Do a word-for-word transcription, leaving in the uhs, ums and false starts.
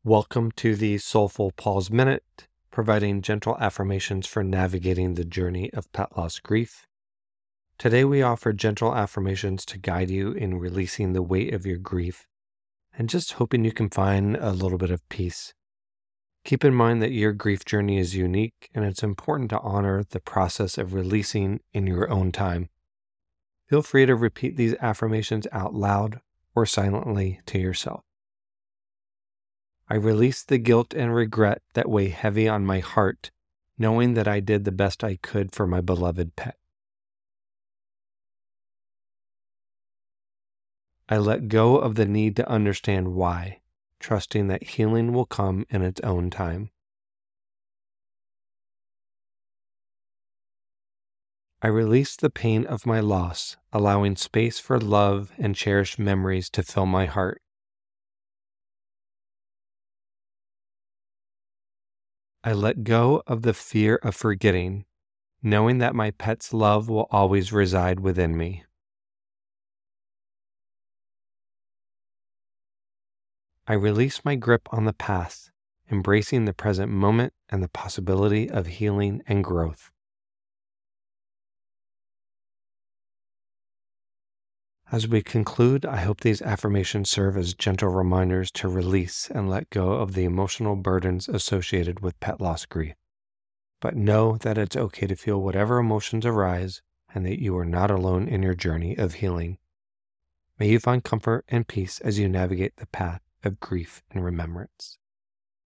Welcome to the Soulful Pause Minute, providing gentle affirmations for navigating the journey of pet loss grief. Today we offer gentle affirmations to guide you in releasing the weight of your grief and just hoping you can find a little bit of peace. Keep in mind that your grief journey is unique and it's important to honor the process of releasing in your own time. Feel free to repeat these affirmations out loud or silently to yourself. I release the guilt and regret that weigh heavy on my heart, knowing that I did the best I could for my beloved pet. I let go of the need to understand why, trusting that healing will come in its own time. I release the pain of my loss, allowing space for love and cherished memories to fill my heart. I let go of the fear of forgetting, knowing that my pet's love will always reside within me. I release my grip on the past, embracing the present moment and the possibility of healing and growth. As we conclude, I hope these affirmations serve as gentle reminders to release and let go of the emotional burdens associated with pet loss grief. But know that it's okay to feel whatever emotions arise and that you are not alone in your journey of healing. May you find comfort and peace as you navigate the path of grief and remembrance.